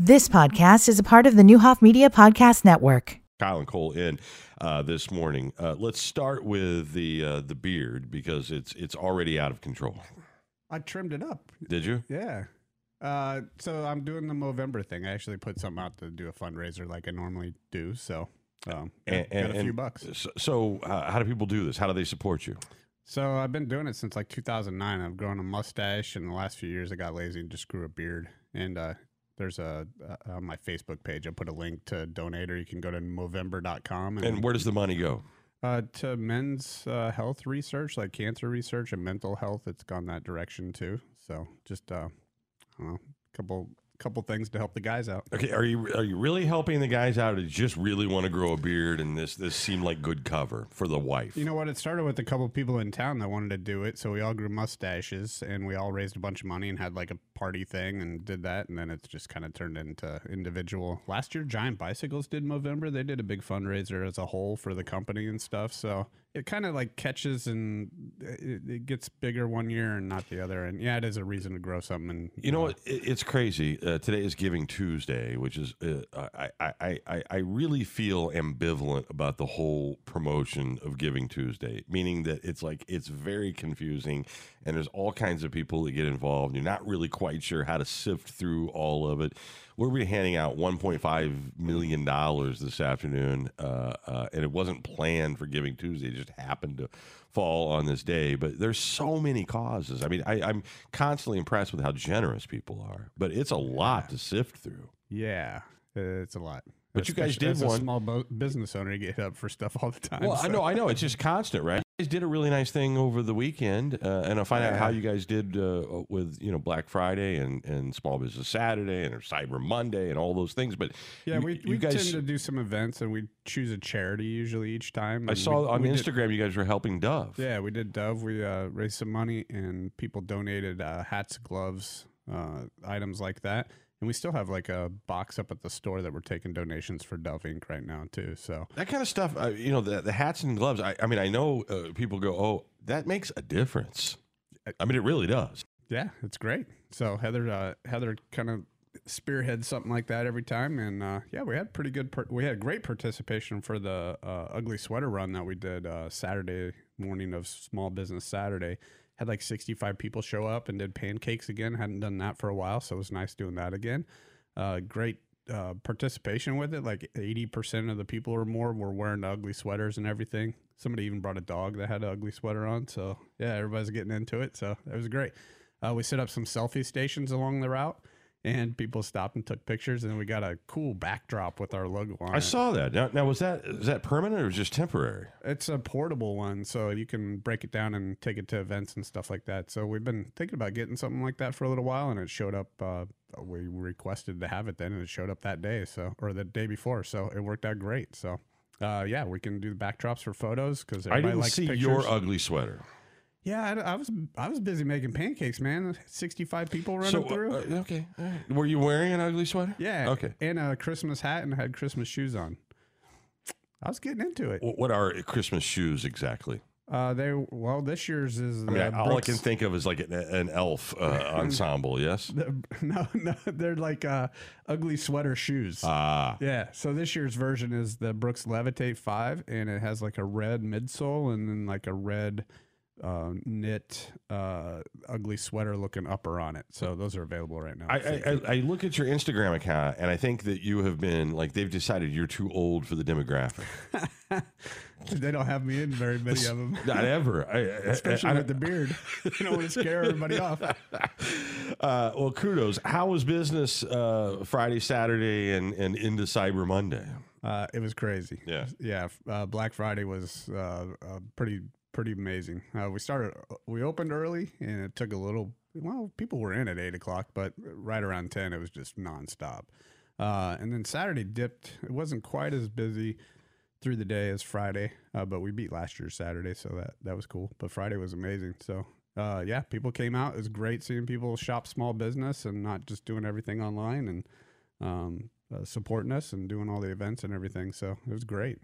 This podcast is a part of the Newhoff Media Podcast Network. Kyle and Cole in this morning. Let's start with the beard because it's already out of control. I trimmed it up. Did you? Yeah. So I'm doing the Movember thing. I actually put something out to do a fundraiser like I normally do. So got a few bucks. So how do people do this? How do they support you? So I've been doing it since like 2009. I've grown a mustache, and the last few years I got lazy and just grew a beard. And there's on my Facebook page, I put a link to donate, or you can go to Movember.com. And where does the money go? To men's health research, like cancer research and mental health. It's gone that direction too. So just I don't know, couple things to help the guys out. Okay, are you really helping the guys out, or do you just really want to grow a beard and this seemed like good cover for the wife? You know what? It started with a couple people in town that wanted to do it, so we all grew mustaches and we all raised a bunch of money and had like a party thing and did that, and then it's just kind of turned into individual. Last year, Giant Bicycles did Movember. They did a big fundraiser as a whole for the company and stuff, so it kind of like catches and it gets bigger one year and not the other. And yeah, it is a reason to grow something. And you know what? It's crazy. Today is Giving Tuesday, which is I really feel ambivalent about the whole promotion of Giving Tuesday, meaning that it's very confusing and there's all kinds of people that get involved. You're not really quite sure how to sift through all of it. We're going to be handing out $1.5 million this afternoon, and it wasn't planned for Giving Tuesday. It just happened to fall on this day. But there's so many causes. I mean, I'm constantly impressed with how generous people are, but it's a lot to sift through. Yeah, it's a lot. But you guys did one. A small business owner, you get hit up for stuff all the time. Well, so. I know. It's just constant, right? You guys did a really nice thing over the weekend, and I'll find out how you guys did with Black Friday and Small Business Saturday and Cyber Monday and all those things. But yeah, we guys tend to do some events, and we choose a charity usually each time. I saw on Instagram you guys were helping Dove. Yeah, we did Dove. We raised some money, and people donated hats, gloves, items like that. And we still have like a box up at the store that we're taking donations for Dove Inc. right now too. So that kind of stuff, the hats and gloves. I mean, I know people go, "Oh, that makes a difference." I mean, it really does. Yeah, it's great. So Heather kind of spearheads something like that every time, and we had pretty good. We had great participation for the ugly sweater run that we did Saturday morning of Small Business Saturday. Had like 65 people show up and did pancakes again. Hadn't done that for a while, so it was nice doing that again. Great participation with it. Like 80% of the people or more were wearing ugly sweaters and everything. Somebody even brought a dog that had an ugly sweater on. So yeah, everybody's getting into it. So it was great. We set up some selfie stations along the route, and people stopped and took pictures, and we got a cool backdrop with our logo on it. I saw that. Now is that permanent or just temporary? It's a portable one, so you can break it down and take it to events and stuff like that. So we've been thinking about getting something like that for a little while, and it showed up. We requested to have it then, and it showed up that day, or the day before. So it worked out great. So we can do the backdrops for photos because I didn't likes see pictures. Your ugly sweater. Yeah, I was busy making pancakes, man. 65 people running through. Okay. All right. Were you wearing an ugly sweater? Yeah. Okay. And a Christmas hat, and had Christmas shoes on. I was getting into it. What are Christmas shoes exactly? This year's is. All I can think of is like an elf ensemble. Yes. No, they're like ugly sweater shoes. Ah. Yeah. So this year's version is the Brooks Levitate 5, and it has like a red midsole and then like a red knit ugly sweater looking upper on it. So those are available right now. I look at your Instagram account and I think that you have been they've decided you're too old for the demographic. They don't have me in very many of them. Not ever. Especially with the beard. You don't want to scare everybody off. Well, kudos. How was business Friday, Saturday, and into Cyber Monday? It was crazy. Yeah. Black Friday was pretty amazing. We opened early, and it took a little. Well, people were in at 8:00, but right around 10, it was just nonstop. And then Saturday dipped. It wasn't quite as busy through the day as Friday, but we beat last year's Saturday, so that was cool. But Friday was amazing. So people came out. It was great seeing people shop small business and not just doing everything online, and supporting us and doing all the events and everything. So it was great.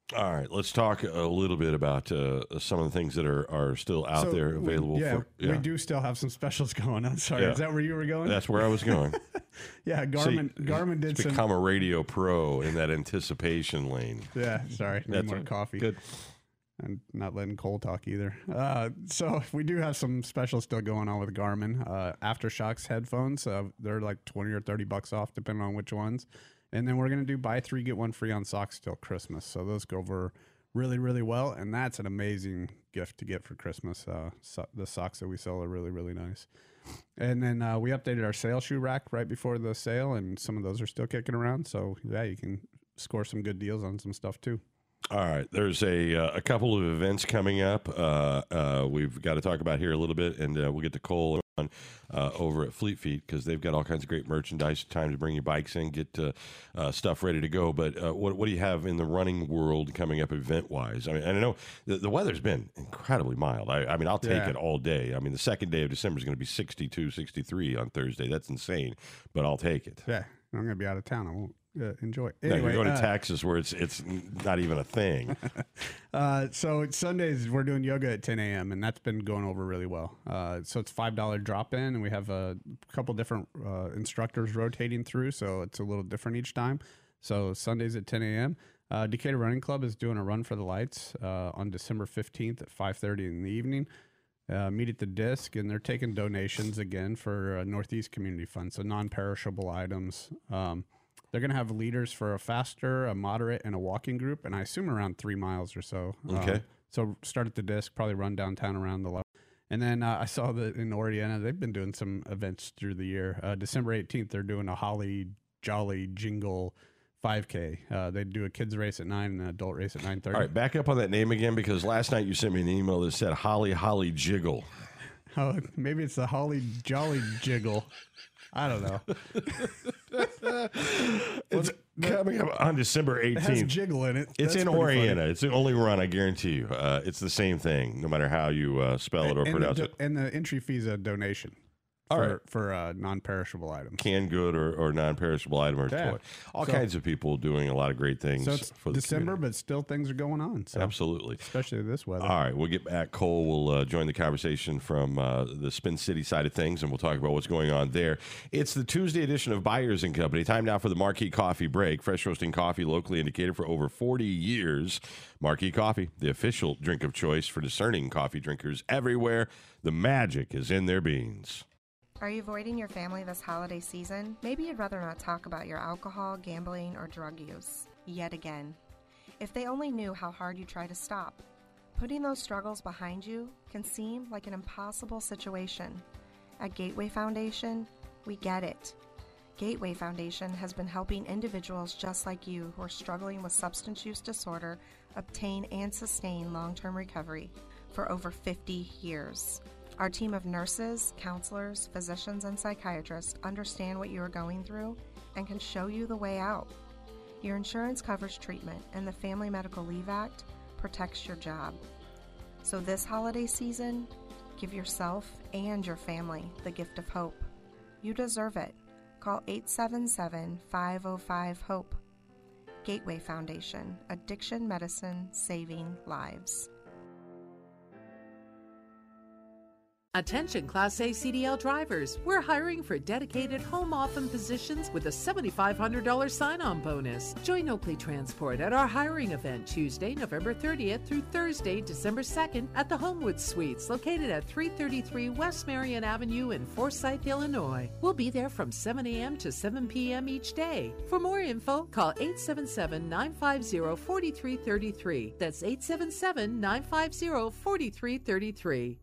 All right, let's talk a little bit about some of the things that are still out there available. We do still have some specials going on. Sorry, is that where you were going? That's where I was going. Yeah, Garmin did become a radio pro in that anticipation lane. Yeah, sorry, need more coffee. Good. And not letting Cole talk either. So we do have some specials still going on with Garmin. Aftershocks headphones, they're like $20 or $30 off, depending on which ones. And then we're going to do buy 3, get 1 free on socks till Christmas. So those go over really, really well. And that's an amazing gift to get for Christmas. The socks that we sell are really, really nice. And then we updated our sale shoe rack right before the sale, and some of those are still kicking around. So, yeah, you can score some good deals on some stuff, too. All right, there's a couple of events coming up. We've got to talk about here a little bit, and we'll get to Cole on over at Fleet Feet because they've got all kinds of great merchandise. Time to bring your bikes in, get stuff ready to go. But what do you have in the running world coming up event-wise? I mean, and I know the weather's been incredibly mild. I mean, I'll take it all day. I mean, the second day of December is going to be 62, 63 on Thursday. That's insane, but I'll take it. Yeah, I'm going to be out of town. I won't. Enjoy. Anyway, no, you're going to Texas where it's not even a thing. So Sundays we're doing yoga at 10 a.m. and that's been going over really well. So it's $5 drop in, and we have a couple different instructors rotating through, so it's a little different each time. So Sundays at 10 a.m. Decatur Running Club is doing a run for the lights on December 15th at 5:30 in the evening. Meet at the Disc, and they're taking donations again for Northeast Community Fund, so non-perishable items. They're going to have leaders for a faster, a moderate, and a walking group, and I assume around 3 miles or so. Okay. So start at the Disc, probably run downtown around the level. And then I saw that in Oriana, they've been doing some events through the year. December 18th, they're doing a Holly Jolly Jingle 5K. They do a kids race at 9 and an adult race at 9:30. All right, back up on that name again, because last night you sent me an email that said Holly Jiggle. Oh, maybe it's the Holly Jolly Jiggle. I don't know. It's coming up on December 18th. It has jiggle in it. It's in Oriana. It's the only run, I guarantee you. It's the same thing, no matter how you spell it or pronounce it. And the entry fee is a donation. For non-perishable items. Canned good or non-perishable item or toy. All kinds of people doing a lot of great things. So it's for the December, community. but still things are going on. So. Absolutely. Especially this weather. All right, we'll get back. Cole will join the conversation from the Spin City side of things, and we'll talk about what's going on there. It's the Tuesday edition of Byers & Company. Time now for the Marquee Coffee Break. Fresh roasting coffee locally indicated for over 40 years. Marquee Coffee, the official drink of choice for discerning coffee drinkers everywhere. The magic is in their beans. Are you avoiding your family this holiday season? Maybe you'd rather not talk about your alcohol, gambling, or drug use. Yet again. If they only knew how hard you try to stop. Putting those struggles behind you can seem like an impossible situation. At Gateway Foundation, we get it. Gateway Foundation has been helping individuals just like you who are struggling with substance use disorder obtain and sustain long-term recovery for over 50 years. Our team of nurses, counselors, physicians, and psychiatrists understand what you are going through and can show you the way out. Your insurance covers treatment, and the Family Medical Leave Act protects your job. So this holiday season, give yourself and your family the gift of hope. You deserve it. Call 877-505-HOPE. Gateway Foundation, Addiction Medicine Saving Lives. Attention Class A CDL drivers. We're hiring for dedicated home office positions with a $7,500 sign-on bonus. Join Oakley Transport at our hiring event Tuesday, November 30th through Thursday, December 2nd at the Homewood Suites, located at 333 West Marion Avenue in Forsyth, Illinois. We'll be there from 7 a.m. to 7 p.m. each day. For more info, call 877-950-4333. That's 877-950-4333.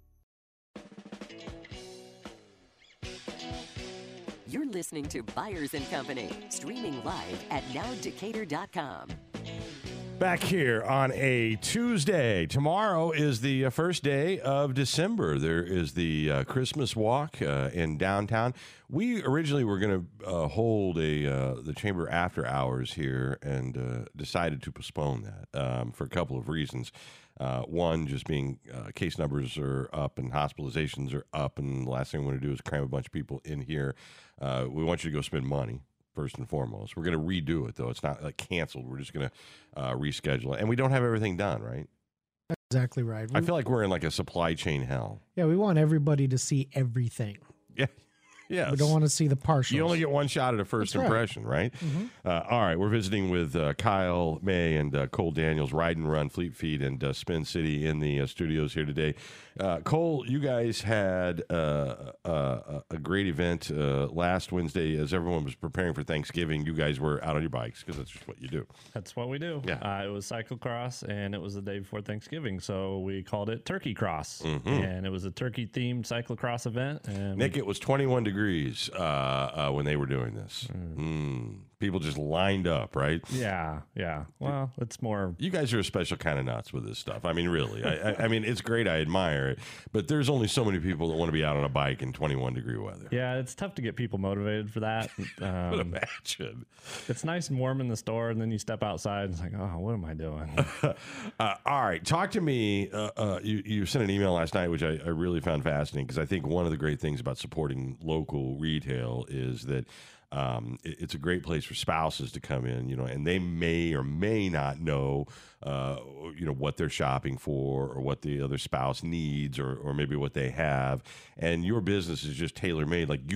You're listening to Byers & Company, streaming live at nowdecatur.com. Back here on a Tuesday. Tomorrow is the first day of December. There is the Christmas walk in downtown. We originally were going to hold the Chamber after hours here and decided to postpone that for a couple of reasons. One, just being case numbers are up and hospitalizations are up, and the last thing we want to do is cram a bunch of people in here. We want you to go spend money. first and foremost. We're going to redo it, though. It's not like canceled. We're just going to reschedule it. And we don't have everything done, right? That's exactly right. I feel like we're in like a supply chain hell. Yeah, we want everybody to see everything. Yeah. Yeah. We don't want to see the partials. You only get one shot at a first impression, right? All right. We're visiting with Kyle May and Cole Daniels, Ride and Run, Fleet Feet, and Spin City in the studios here today. Cole, you guys had a great event last Wednesday as everyone was preparing for Thanksgiving. You guys were out on your bikes because that's just what you do. That's what we do. Yeah. It was cyclocross, and it was the day before Thanksgiving, so we called it Turkey Cross. And it was a turkey-themed cyclocross event. And Nick, it was 21 degrees when they were doing this. People just lined up, right? Yeah. Well, it's more... You guys are a special kind of nuts with this stuff. I mean, really. I mean, it's great. I admire it. But there's only so many people that want to be out on a bike in 21-degree weather. Yeah, it's tough to get people motivated for that. But imagine. It's nice and warm in the store, and then you step outside, and it's like, oh, what am I doing? All right. Talk to me. You sent an email last night, which I really found fascinating, because I think one of the great things about supporting local retail is that it's a great place for spouses to come in, and they may or may not know, what they're shopping for or what the other spouse needs or maybe what they have. And your business is just tailor-made, like,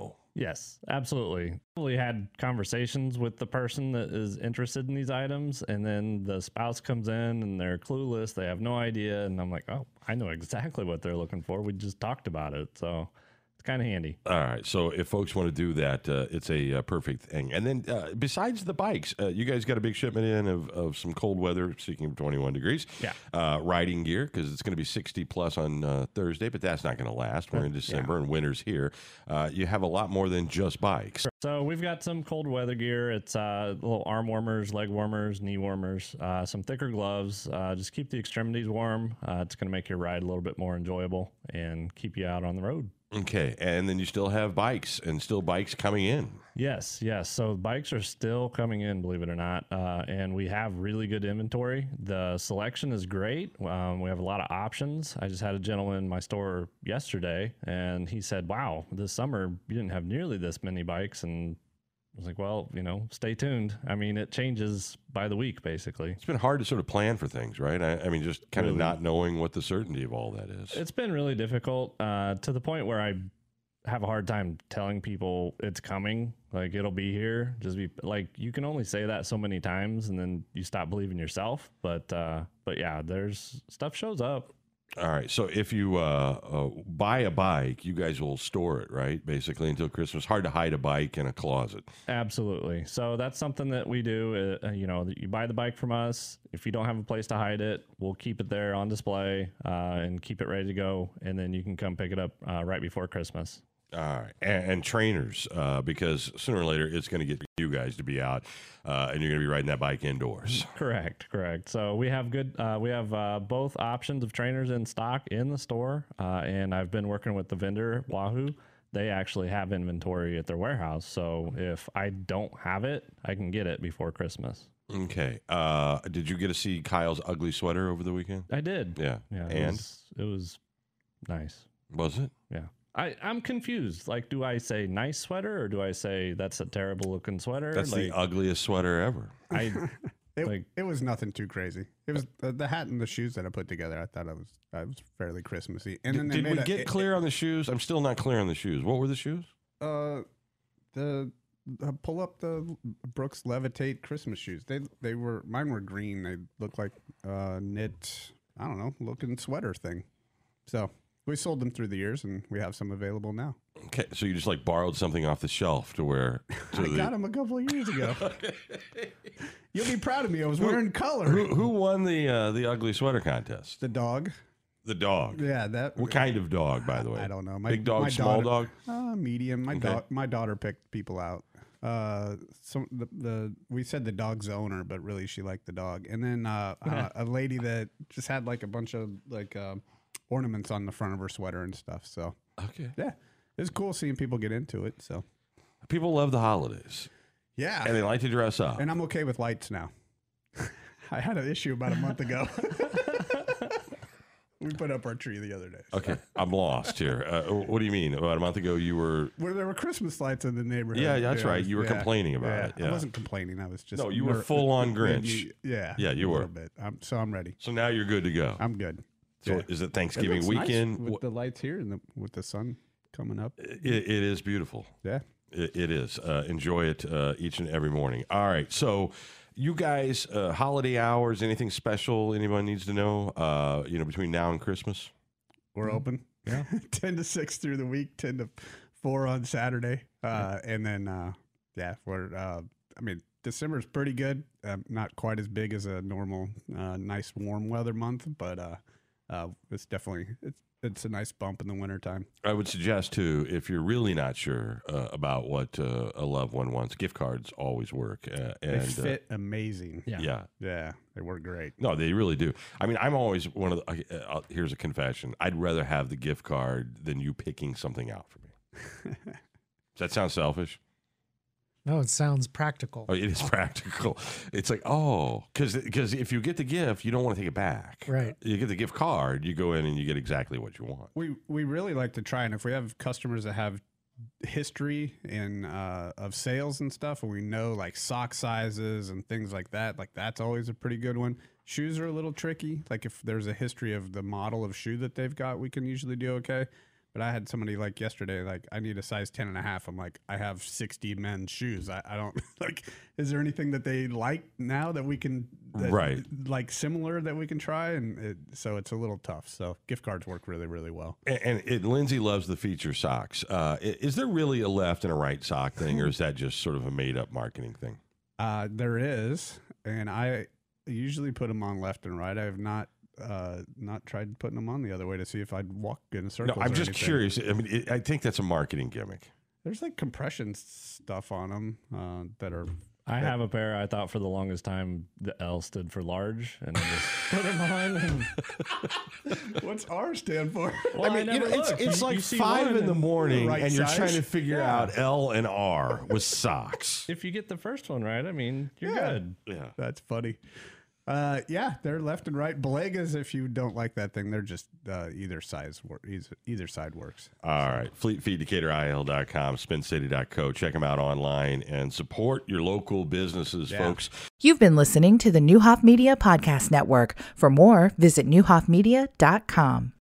Yes, absolutely. We had conversations with the person that is interested in these items, and then the spouse comes in and they're clueless. They have no idea. And I'm like, oh, I know exactly what they're looking for. We just talked about it. So it's kind of handy. All right. So if folks want to do that, it's a perfect thing. And then besides the bikes, you guys got a big shipment in of some cold weather, speaking of 21 degrees. Yeah. Riding gear, because it's going to be 60 plus on Thursday, but that's not going to last. We're in December and winter's here. You have a lot more than just bikes. So we've got some cold weather gear. It's little arm warmers, leg warmers, knee warmers, some thicker gloves. Just keep the extremities warm. It's going to make your ride a little bit more enjoyable and keep you out on the road. Okay, and then you still have bikes, and still bikes coming in. Yes. So bikes are still coming in, believe it or not, and we have really good inventory. The selection is great. We have a lot of options. I just had a gentleman in my store yesterday, and he said, wow, this summer you didn't have nearly this many bikes, and I was like, well, stay tuned. I mean, it changes by the week, basically. It's been hard to sort of plan for things, right? I mean, just kind of not knowing what the certainty of all that is. It's been really difficult to the point where I have a hard time telling people it's coming. Like, it'll be here. Just be like, you can only say that so many times, and then you stop believing yourself. But yeah, there's stuff shows up. All right. So if you buy a bike, you guys will store it, right? Basically until Christmas. Hard to hide a bike in a closet. Absolutely. So that's something that we do. You buy the bike from us. If you don't have a place to hide it, we'll keep it there on display and keep it ready to go. And then you can come pick it up right before Christmas. All right. And trainers, because sooner or later it's going to get you guys to be out and you're going to be riding that bike indoors. Correct. So we have both options of trainers in stock in the store. And I've been working with the vendor, Wahoo. They actually have inventory at their warehouse. So if I don't have it, I can get it before Christmas. Okay. Did you get to see Kyle's ugly sweater over the weekend? I did. Yeah. And it was nice. Was it? Yeah. I'm confused. Like, do I say nice sweater or do I say that's a terrible looking sweater? That's the ugliest sweater ever. It was nothing too crazy. It was the hat and the shoes that I put together. I thought I was fairly Christmassy. And then did we get clear on the shoes? I'm still not clear on the shoes. What were the shoes? Pull up the Brooks Levitate Christmas shoes. Mine were green. They looked like knit, I don't know, looking sweater thing. So we sold them through the years, and we have some available now. Okay, so you just like borrowed something off the shelf to wear. I got them a couple of years ago. You'll be proud of me. I was wearing color. Who won the ugly sweater contest? The dog. The dog. Yeah, that. What kind of dog, by the way? I don't know. Big dog, small dog. Medium. My daughter picked people out. We said the dog's owner, but really she liked the dog. And then a lady that just had like a bunch of like ornaments on the front of her sweater and stuff. So okay, yeah, it's cool seeing people get into it. So people love the holidays. Yeah, and they like to dress up. And I'm okay with lights now. I had an issue about a month ago. We put up our tree the other day. Okay, I'm lost here. What do you mean? About a month ago, you were... Well, there were Christmas lights in the neighborhood. Yeah, that's right. You were complaining about it. Yeah. I wasn't complaining. I was just... No, you were full-on Grinch. Yeah. Yeah, you a were. little bit. So I'm ready. So now you're good to go. I'm good. So Yeah. is it Thanksgiving It looks nice weekend? with the lights here and with the sun coming up. It is beautiful. Yeah. It is. Enjoy it each and every morning. All right. So you guys, holiday hours, anything special anyone needs to know, between now and Christmas? We're open. Yeah. 10 to 6 through the week, 10 to 4 on Saturday. And then, December's pretty good. Not quite as big as a normal, nice warm weather month, but it's definitely, it's a nice bump in the wintertime. I would suggest, too, if you're really not sure about what a loved one wants, gift cards always work. They fit amazing. Yeah. Yeah, they work great. No, they really do. I mean, I'm always one of the, here's a confession. I'd rather have the gift card than you picking something out for me. Does that sound selfish? No, it sounds practical. Oh, it is practical. It's like, because if you get the gift, you don't want to take it back. Right. You get the gift card, you go in and you get exactly what you want. We really like to try, and if we have customers that have history in of sales and stuff, and we know like sock sizes and things like that's always a pretty good one. Shoes are a little tricky. Like if there's a history of the model of shoe that they've got, we can usually do okay. But I had somebody like yesterday, like, I need a size 10.5. I'm like, I have 60 men's shoes. I don't like, is there anything that they like now that we can, right, like similar that we can try? And so it's a little tough. So gift cards work really, really well. And Lindsay loves the feature socks. Is there really a left and a right sock thing, or is that just sort of a made up marketing thing? There is. And I usually put them on left and right. I have not tried putting them on the other way to see if I'd walk in a circle. No, I'm just curious. I mean, I think that's a marketing gimmick. There's like compression stuff on them that are. I have a pair. I thought for the longest time the L stood for large, and I just put them on. And what's R stand for? Well, I mean, it's like 5 in the morning, right and you're size? trying to figure out L and R with socks. if you get the first one right, I mean, you're Yeah. good. Yeah. That's funny. They're left and right. Balegas, if you don't like that thing, they're just either side works. All right. FleetFeedDecaturIL.com, SpinCity.co. Check them out online and support your local businesses, folks. You've been listening to the Newhoff Media Podcast Network. For more, visit newhoffmedia.com.